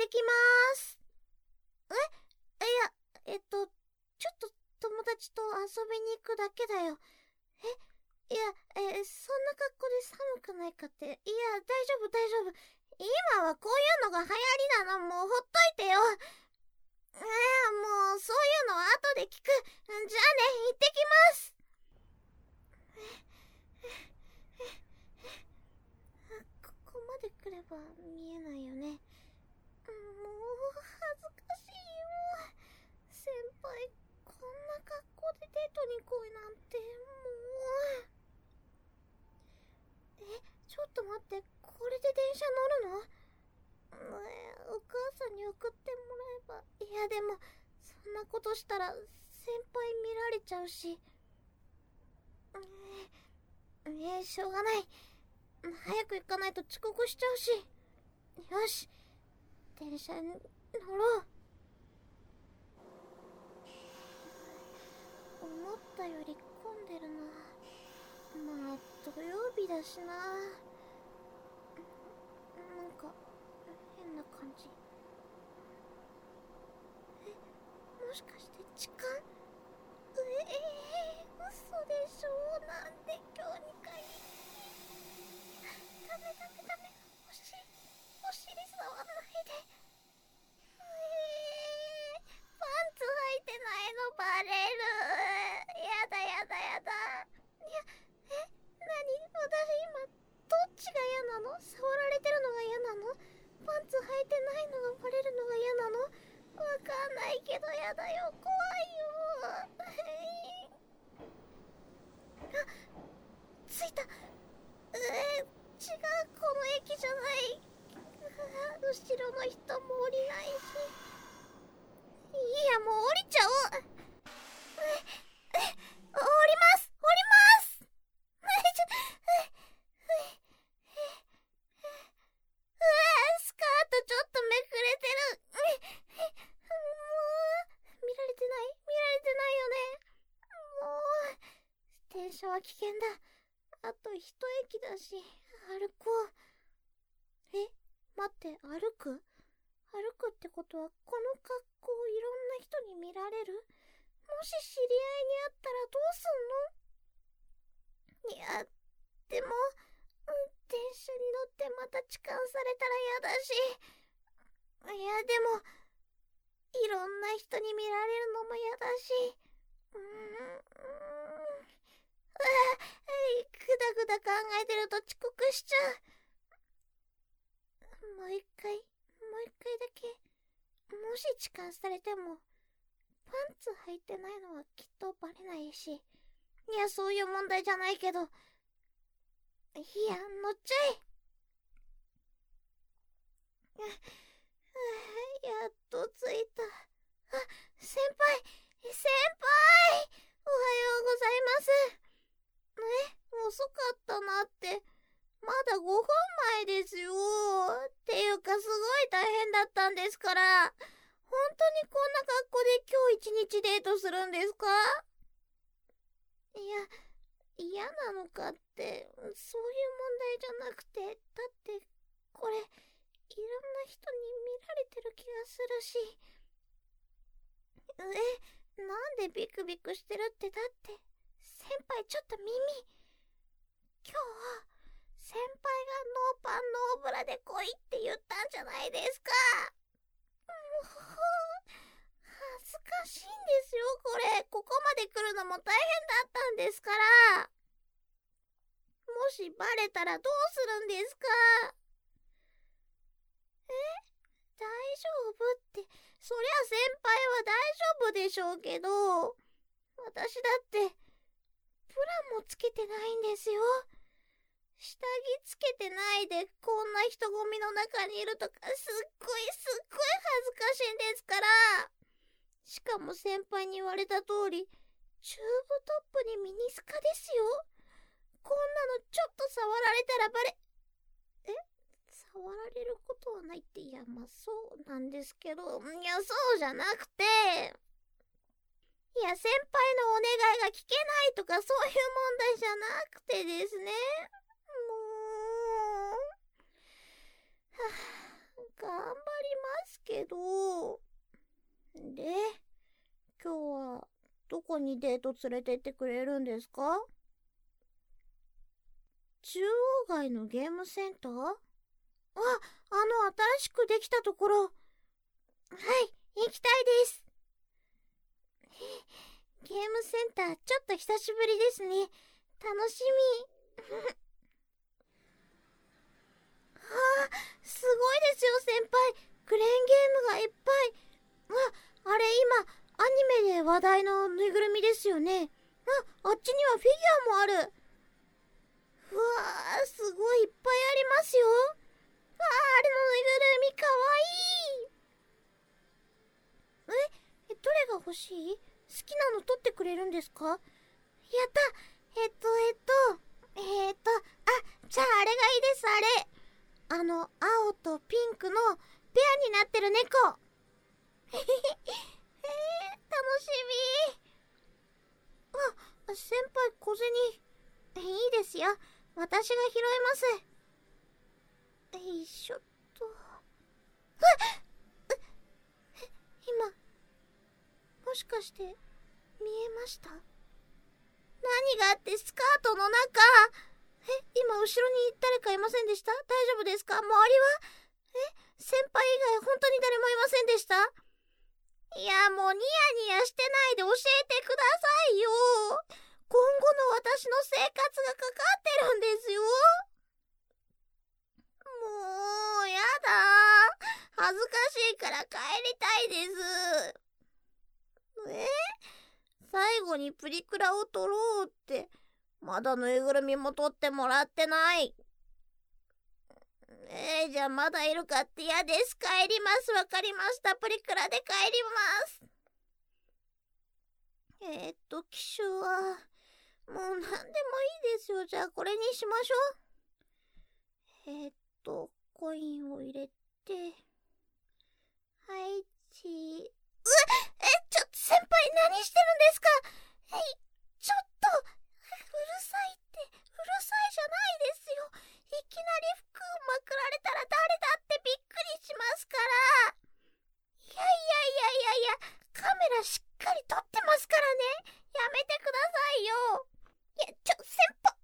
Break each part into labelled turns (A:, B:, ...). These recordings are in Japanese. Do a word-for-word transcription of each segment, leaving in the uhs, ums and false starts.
A: ってきまーす。えいや、えっと、ちょっと友達と遊びに行くだけだよ。えいや、え、そんな格好で寒くないかって。いや、大丈夫大丈夫。今はこういうのが流行りなの。もうほっといてよ。えー、もうそういうのは後で聞く。じゃあね、行ってきます。ここまで来れば見えないよね。もう恥ずかしいよ。先輩、こんな格好でデートに来いなんて、もう。え、ちょっと待って、これで電車乗るの？ねえ、お母さんに送ってもらえば。いやでも、そんなことしたら先輩見られちゃうし。えー、えー、しょうがない。早く行かないと遅刻しちゃうし。よし、電車に乗ろう。思ったより混んでるな。まあ土曜日だしな。なんか変な感じ。え、もしかして痴漢？ええー、嘘でしょ。なんで今日に限り。ダメダメダメ、おしお尻触んないで。えー、パンツ履いてないのバレる。やだやだやだ。いや、え、なに、私今どっちが嫌なの？触られてるのが嫌なの？パンツ履いてないのがバレるのが嫌なの？わかんないけどやだよ、怖いよ。あ、着いた。えー、違う、この駅じゃない。後ろの人も降りないし。いや、もう降りちゃおう。え、え、降ります降りますちょ、え、え、うわ、スカートちょっとめくれてる。もう見られてない見られてないよね。もう電車は危険だ。あと一駅だし、歩こう。え、待って、歩く？歩くってことはこの格好いろんな人に見られる？もし知り合いに会ったらどうすんの？いや、でも、電車に乗ってまた痴漢されたら嫌だし。いやでも、いろんな人に見られるのも嫌だし。うーん、うーん、ああ、ぐだぐだ考えてると遅刻しちゃう。もう一回、もう一回だけ。もし痴漢されても、パンツ履いてないのはきっとバレないし。いや、そういう問題じゃないけど。いや、乗っちゃえ。やっと着いた。あ、先輩、先輩、おはようございます。え、遅かったなって。まだごふんまえですよ。っていうか、すごい大変だったんですから。本当にこんな格好で今日一日デートするんですか？いや、嫌なのかって、そういう問題じゃなくて、だって、これ、いろんな人に見られてる気がするし。え、なんでビクビクしてるって。だって、先輩ちょっと耳。今日は、先輩がノーパンノーブラで来いって言ったんじゃないですか。もう、恥ずかしいんですよ、これ。ここまで来るのも大変だったんですから。もしバレたらどうするんですか？え？大丈夫って、そりゃ先輩は大丈夫でしょうけど、私だって、ブラもつけてないんですよ。下着つけてないでこんな人混みの中にいるとか、すっごいすっごい恥ずかしいんですから。しかも先輩に言われた通り、チューブトップにミニスカですよ。こんなのちょっと触られたらバレ、え？触られることはないって。いや、まあそうなんですけど、いや、そうじゃなくて、いや、先輩のお願いが聞けないとかそういう問題じゃなくてですね。もう、はぁ、頑張りまますけど。で、今日はどこにデート連れてってくれるんですか？中央街のゲームセンター？あ、あの新しくできたところ。はい、行きたいです。ゲームセンターちょっと久しぶりですね。楽しみ。はあ、すごいですよ先輩。クレーンゲームがいっぱい。あ、あれ今アニメで話題のぬいぐるみですよね。あ、あっちにはフィギュアもある。うわー、すごいいっぱいありますよ。あー、あれのぬいぐるみかわいい。え、どれが欲しい？好きなの取ってくれるんですか？やった。えっとえっとえっとあ、じゃああれがいいです。あれ、あの青とピンクのペアになってる猫。へへへ、えー、楽しみ。あ、先輩小銭いいですよ、私が拾います。よいしょっと。今もしかして見えました？何があって？スカートの中。え、今後ろに誰かいませんでした？大丈夫ですか？周りは？え、先輩以外本当に誰もいませんでした？いや、もうニヤニヤしてないで教えてくださいよ。今後の私の生活がかかってるんですよ。もうやだ、恥ずかしいから帰りたいです。え、最後にプリクラを撮ろうってまだぬいぐるみも撮ってもらってない。えー、じゃあまだいるかって嫌です。帰ります。わかりました。プリクラで帰ります。えー、っと機種はもう何でもいいですよ。じゃあこれにしましょう。えー、っとコインを入れて、はいチー。うえ、ちょっと先輩何してるんですか？えい、ちょっとうるさいって。うるさいじゃないですよ。いきなり服まくられたら誰だってびっくりしますから。いやいやいやいやいや、カメラしっかり撮ってますからね。やめてくださいよ。いや、ちょ、先輩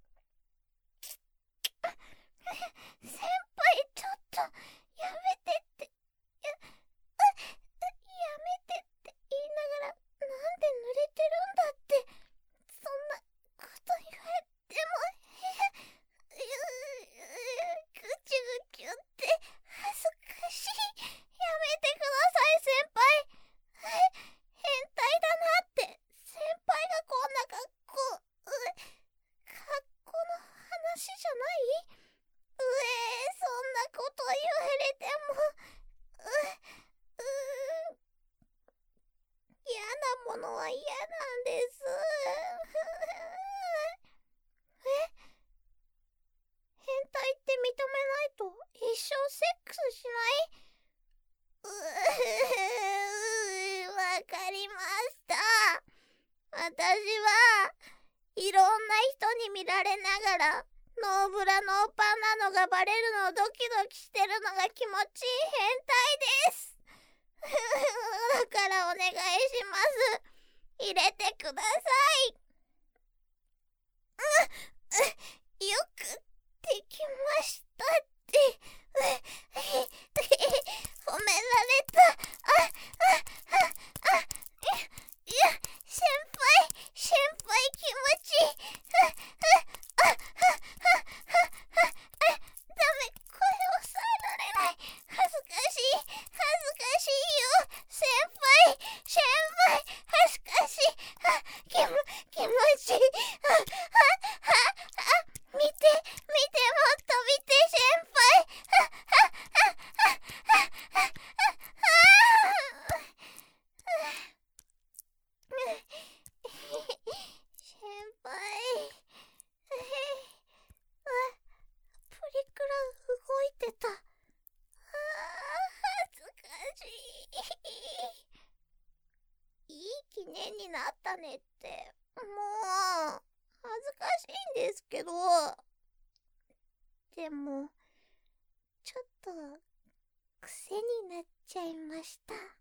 A: 先輩ちょっとやめてって。や、やめてって言いながらなんで濡れてるんだって。そんなこと言われても、えぐちゅぐちゅって恥ずかしい。やめてください先輩。変態だなって。先輩がこんな格好、格好の話じゃない？うえー、そんなこと言われても、うう嫌なものは嫌なんです。え、変態って認めないと一生セックスしない？うー、わかりました。私はいろんな人に見られながらノーブラノーパンなのがバレるのをドキドキしてるのが気持ちいい変態です。だからお願いします。入れてください。う、よくできましたって。褒められた。あ、あ、あ、あ、いや、先輩、先輩気持ちいい。あ、あ、あ、あ、あ、あ、ダメ、声抑えられない。恥ずかしい、恥ずかしいよ。先輩、先輩、恥ずかしい。あ、気も、気持ちいい。あ、あ、あ、あ、見て、見て、もっと見て、先輩。あ、あ、あ、あ、あ、あ、あ、あ、先輩、プリクラ動いてた。あー、恥ずかしい。いい記念になったねって。もう恥ずかしいんですけど。でもちょっと癖になっちゃいました。